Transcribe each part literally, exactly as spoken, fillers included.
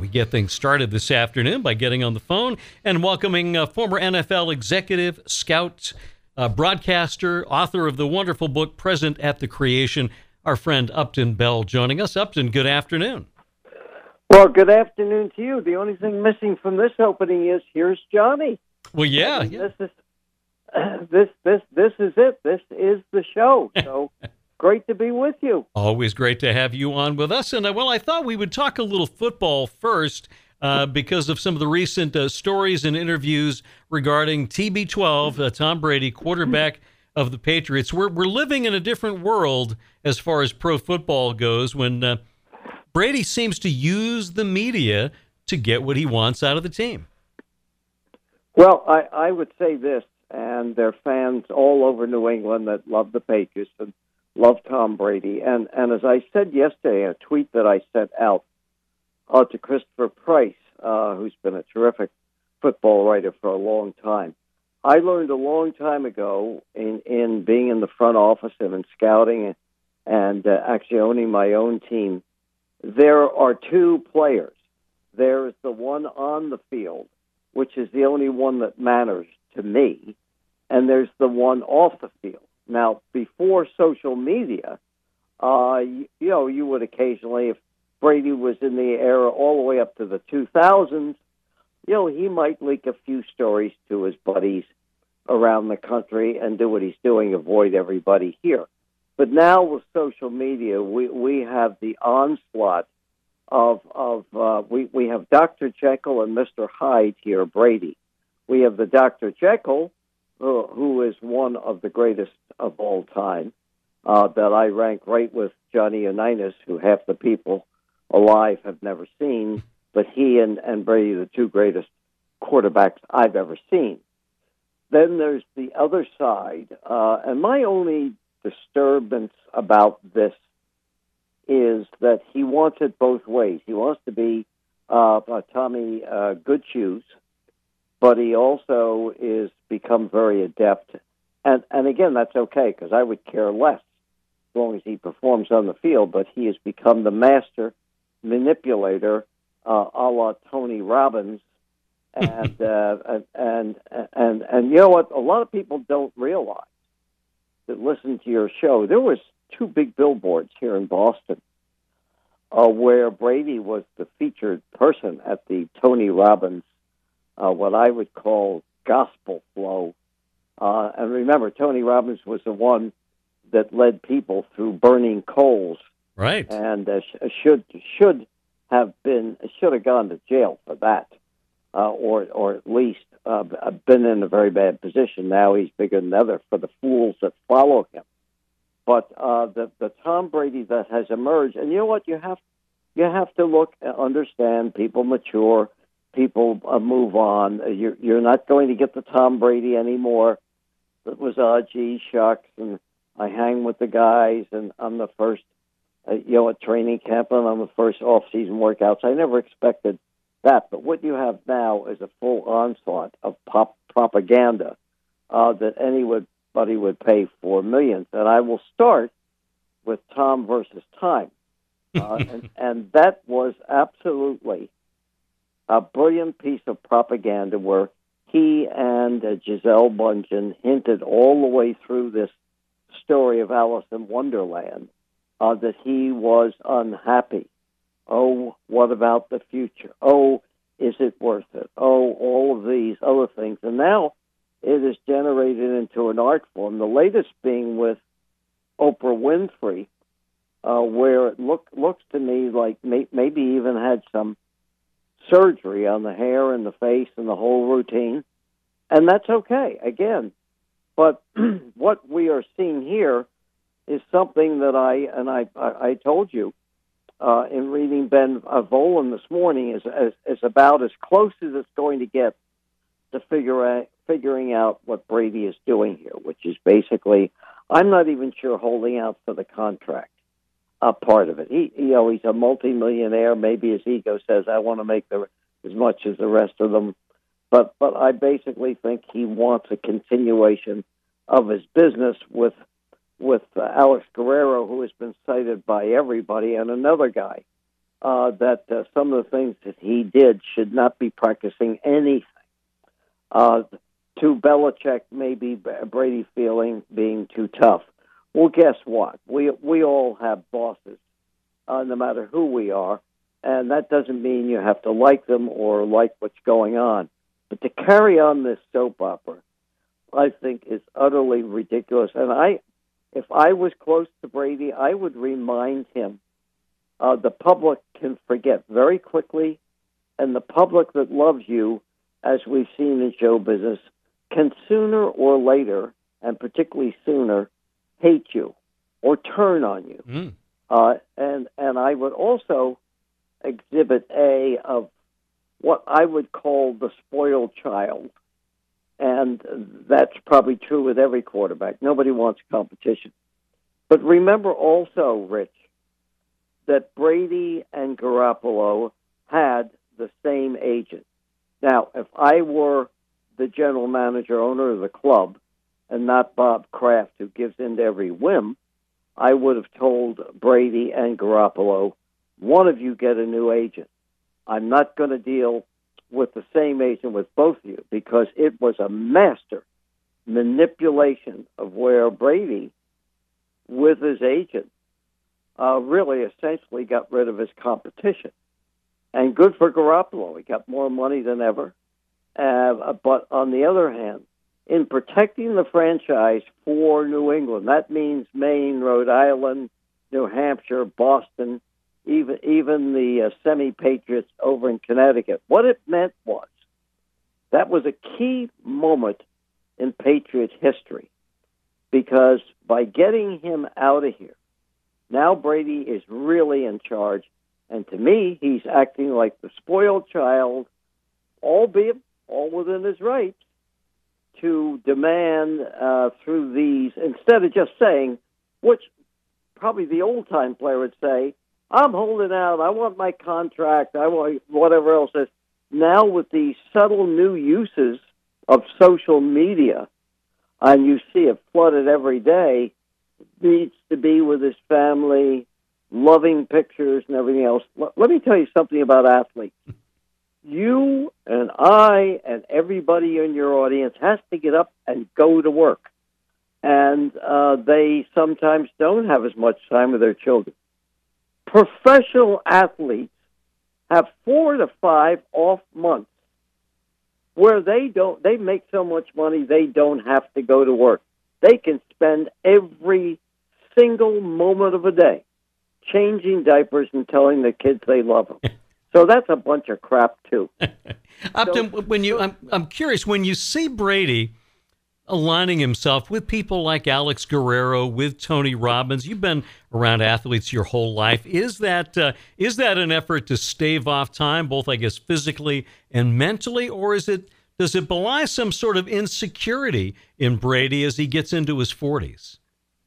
we get things started this afternoon by getting on the phone and welcoming uh, former N F L executive, scout, uh, broadcaster, author of the wonderful book Present at the Creation, our friend Upton Bell joining us. Upton, good afternoon. Well, good afternoon to you. The only thing missing from this opening is here's Johnny. Well, yeah, I mean, yeah. This is uh, this this this is it. This is the show. So great to be with you. Always great to have you on with us. And uh, well, I thought we would talk a little football first uh, because of some of the recent uh, stories and interviews regarding T B twelve, uh, Tom Brady, quarterback of the Patriots. We're we're living in a different world as far as pro football goes when uh, Brady seems to use the media to get what he wants out of the team. Well, I, I would say this, and there are fans all over New England that love the Patriots and love Tom Brady. And, and as I said yesterday in a tweet that I sent out uh, to Christopher Price, uh, who's been a terrific football writer for a long time, I learned a long time ago in, in being in the front office and in scouting and, and uh, actually owning my own team, there are two players. There is the one on the field, which is the only one that matters to me, and there's the one off the field. Now, before social media, uh, you, you know, you would occasionally, if Brady was in the era all the way up to the two thousands, you know, he might leak a few stories to his buddies around the country and do what he's doing, avoid everybody here. But now with social media, we, we have the onslaught of, of uh, we, we have Doctor Jekyll and Mister Hyde here, Brady. We have the Doctor Jekyll, uh, who is one of the greatest of all time, uh, that I rank right with Johnny Unitas, who half the people alive have never seen, but he and, and Brady, the two greatest quarterbacks I've ever seen. Then there's the other side, uh, and my only disturbance about this is that he wants it both ways. He wants to be uh, uh, Tommy uh, Good Shoes, but he also is become very adept. And, and again, that's okay, because I would care less as long as he performs on the field, but he has become the master manipulator uh, a la Tony Robbins. and, uh, and, and, and, and you know what? A lot of people don't realize that listen to your show. There was two big billboards here in Boston uh, where Brady was the featured person at the Tony Robbins, uh, what I would call gospel flow. Uh, and remember, Tony Robbins was the one that led people through burning coals, right? And uh, sh- should should have been should have gone to jail for that, uh, or or at least uh, been in a very bad position. Now he's bigger than ever for the fools that follow him. But uh, the the Tom Brady that has emerged, and you know what, you have you have to look, understand. People mature, people uh, move on. You're you're not going to get the Tom Brady anymore. It was, oh, gee, shucks, and I hang with the guys, and I'm the first, uh, you know, at training camp, and I'm the first off-season workouts. I never expected that. But what you have now is a full onslaught of pop propaganda uh, that anybody would pay for millions. And I will start with Tom versus Time. Uh, and, and that was absolutely a brilliant piece of propaganda where he and uh, Gisele Bundchen hinted all the way through this story of Alice in Wonderland uh, that he was unhappy. Oh, what about the future? Oh, is it worth it? Oh, all of these other things. And now it is generated into an art form, the latest being with Oprah Winfrey, uh, where it look, looks to me like may, maybe even had some surgery on the hair and the face and the whole routine. And that's okay, again. But what we are seeing here is something that I, and I, I, I told you uh, in reading Ben Volen this morning, is, is, is about as close as it's going to get to figure out, figuring out what Brady is doing here, which is basically, I'm not even sure holding out for the contract. A part of it. He, you know, he's a multimillionaire. Maybe his ego says, I want to make the, as much as the rest of them. But but I basically think he wants a continuation of his business with with uh, Alex Guerrero, who has been cited by everybody, and another guy uh, that uh, some of the things that he did should not be practicing anything. Uh, to Belichick, maybe Brady feeling being too tough. Well, guess what? We we all have bosses, uh, no matter who we are, and that doesn't mean you have to like them or like what's going on. But to carry on this soap opera, I think is utterly ridiculous. And I, if I was close to Brady, I would remind him, uh, the public can forget very quickly, and the public that loves you, as we've seen in show business, can sooner or later, and particularly sooner, hate you or turn on you. Mm. Uh, and and I would also exhibit a of what I would call the spoiled child. And that's probably true with every quarterback. Nobody wants competition. But remember also, Rich, that Brady and Garoppolo had the same agent. Now, if I were the general manager, owner of the club, and not Bob Kraft, who gives in to every whim, I would have told Brady and Garoppolo, one of you get a new agent. I'm not going to deal with the same agent with both of you, because it was a master manipulation of where Brady, with his agent, uh, really essentially got rid of his competition. And good for Garoppolo. He got more money than ever. Uh, but on the other hand, in protecting the franchise for New England, that means Maine, Rhode Island, New Hampshire, Boston, even even the uh, semi-patriots over in Connecticut. What it meant was that was a key moment in Patriot history, because by getting him out of here, now Brady is really in charge. And to me, he's acting like the spoiled child, albeit all within his rights, to demand uh, through these, instead of just saying, which probably the old-time player would say, I'm holding out, I want my contract, I want whatever else is. Now with these subtle new uses of social media, and you see it flooded every day, needs to be with his family, loving pictures and everything else. Let me tell you something about athletes. You and I and everybody in your audience has to get up and go to work. And uh, they sometimes don't have as much time with their children. Professional athletes have four to five off months where they don't, they make so much money they don't have to go to work. They can spend every single moment of the day changing diapers and telling their kids they love them. So that's a bunch of crap too. Upton, so, when you, I'm, I'm curious, when you see Brady aligning himself with people like Alex Guerrero, with Tony Robbins, you've been around athletes your whole life. Is that uh, is that an effort to stave off time, both I guess physically and mentally, or is it does it belie some sort of insecurity in Brady as he gets into his forties?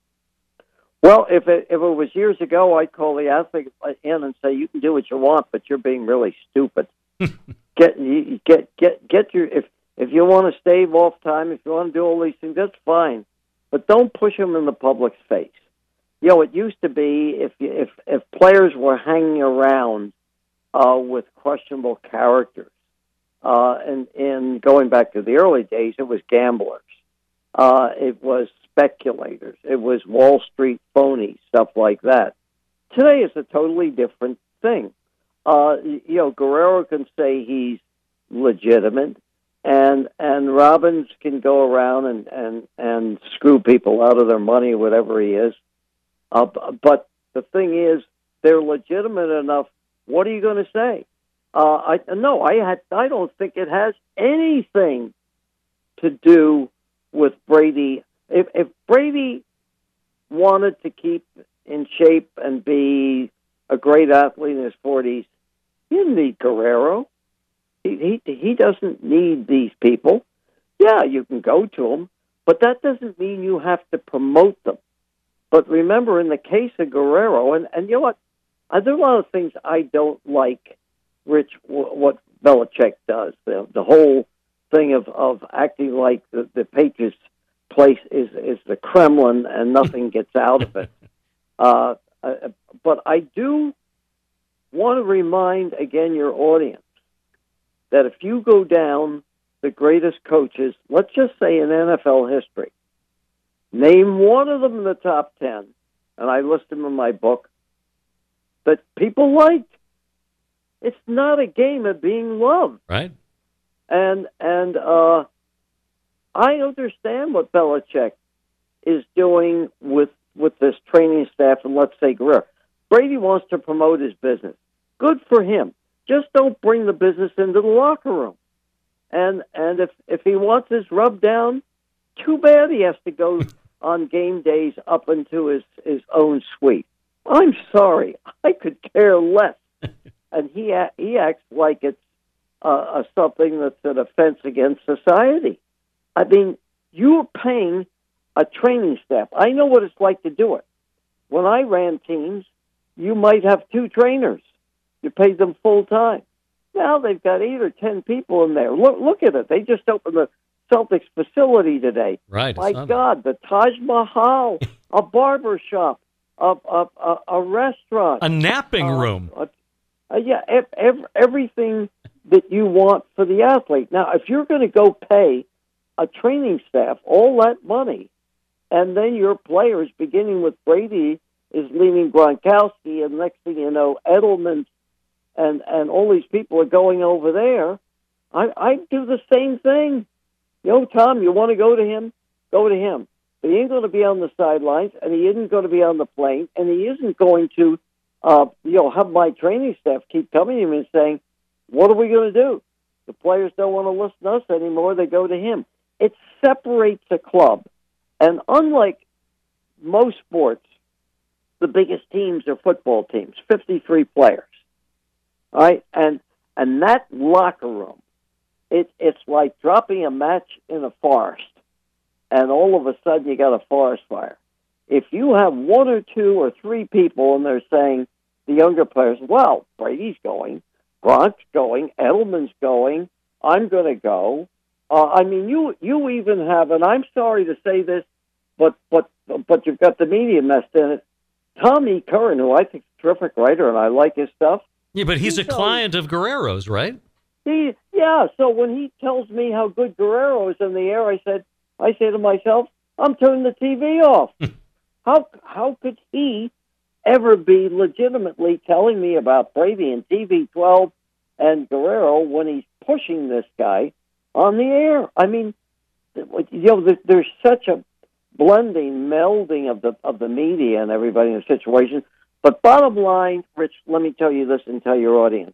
Well, if it, if it was years ago, I'd call the athlete in and say, "You can do what you want, but you're being really stupid. get you, get get get your if if you want to stave off time, if you want to do all these things, that's fine, but don't push them in the public's face." You know, it used to be if you, if if players were hanging around uh, with questionable characters, uh, and and going back to the early days, it was gamblers, uh, it was speculators, it was Wall Street phonies, stuff like that. Today is a totally different thing. Uh, you know, Guerrero can say he's legitimate, and and Robbins can go around and, and, and screw people out of their money, whatever he is. Uh, but the thing is, they're legitimate enough. What are you going to say? Uh, I no, I had. I don't think it has anything to do with Brady. If, if Brady wanted to keep in shape and be a great athlete in his forties, he didn't need Guerrero. He, he he doesn't need these people. Yeah, you can go to them, but that doesn't mean you have to promote them. But remember, in the case of Guerrero, and, and you know what? Uh, there are a lot of things I don't like, Rich, w- what Belichick does. The, the whole thing of, of acting like the, the Patriots place is, is the Kremlin and nothing gets out of it. Uh, uh, but I do want to remind again your audience that if you go down the greatest coaches, let's just say in N F L history, name one of them in the top ten, and I list them in my book, that people liked. It's not a game of being loved. Right. And and uh, I understand what Belichick is doing with with this training staff, and let's say Guerrero. Brady wants to promote his business. Good for him. Just don't bring the business into the locker room. And and if, if he wants his rub down, too bad he has to go on game days up into his, his own suite. I'm sorry. I could care less. And he he acts like it's uh, something that's an offense against society. I mean, you're paying a training staff. I know what it's like to do it. When I ran teams, you might have two trainers. You paid them full time. Now they've got eight or ten people in there. Look, look at it. They just opened the Celtics facility today. Right. My God, the Taj Mahal, a barber shop, a a, a, a restaurant, a napping uh, room. A, uh, yeah, ev- ev- everything that you want for the athlete. Now, if you're going to go pay a training staff all that money, and then your players, beginning with Brady, is leaving Gronkowski, and next thing you know, Edelman and and all these people are going over there, I I'd do the same thing. You know, Tom, you want to go to him? Go to him. But he ain't going to be on the sidelines, and he isn't going to be on the plane, and he isn't going to, uh, you know, have my training staff keep coming to him and saying, what are we going to do? The players don't want to listen to us anymore. They go to him. It separates a club. And unlike most sports, the biggest teams are football teams, fifty-three players. All right? And and that locker room, it, it's like dropping a match in a forest, and all of a sudden you got a forest fire. If you have one or two or three people and they're saying, the younger players, well, Brady's going, Gronk's going, Edelman's going, I'm going to go. Uh, I mean, you you even have, and I'm sorry to say this, but but but you've got the media messed in it. Tommy Curran, who I think is a terrific writer, and I like his stuff. Yeah, but he's he a tells, client of Guerrero's, right? He, yeah, so when he tells me how good Guerrero is in the air, I said, I say to myself, I'm turning the T V off. how how could he ever be legitimately telling me about Brady and T V twelve and Guerrero when he's pushing this guy on the air? I mean, you know, there's such a blending, melding of the of the media and everybody in the situation. But bottom line, Rich, let me tell you this and tell your audience.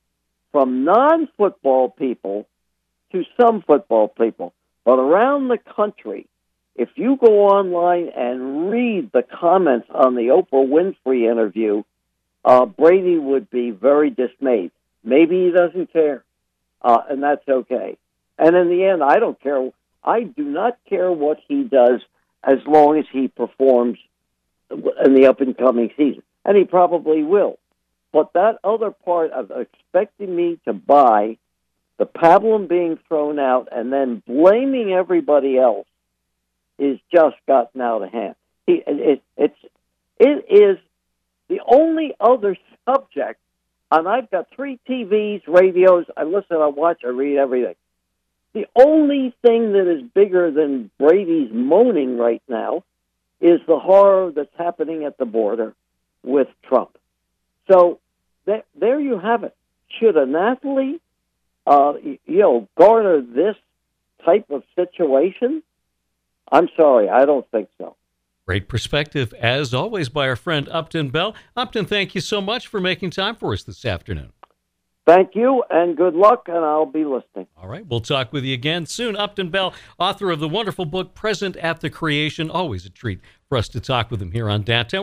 From non-football people to some football people, but around the country, if you go online and read the comments on the Oprah Winfrey interview, uh, Brady would be very dismayed. Maybe he doesn't care, uh, and that's okay. And in the end, I don't care. I do not care what he does as long as he performs in the up-and-coming season. And he probably will. But that other part of expecting me to buy, the pablum being thrown out, and then blaming everybody else is just gotten out of hand. He, it, it's, it is the only other subject, and I've got three T Vs, radios, I listen, I watch, I read everything. The only thing that is bigger than Brady's moaning right now is the horror that's happening at the border with Trump. So th- there you have it. Should an athlete, uh, you know, garner this type of situation? I'm sorry, I don't think so. Great perspective, as always, by our friend Upton Bell. Upton, thank you so much for making time for us this afternoon. Thank you, and good luck, and I'll be listening. All right, we'll talk with you again soon. Upton Bell, author of the wonderful book, Present at the Creation. Always a treat for us to talk with him here on Downtown.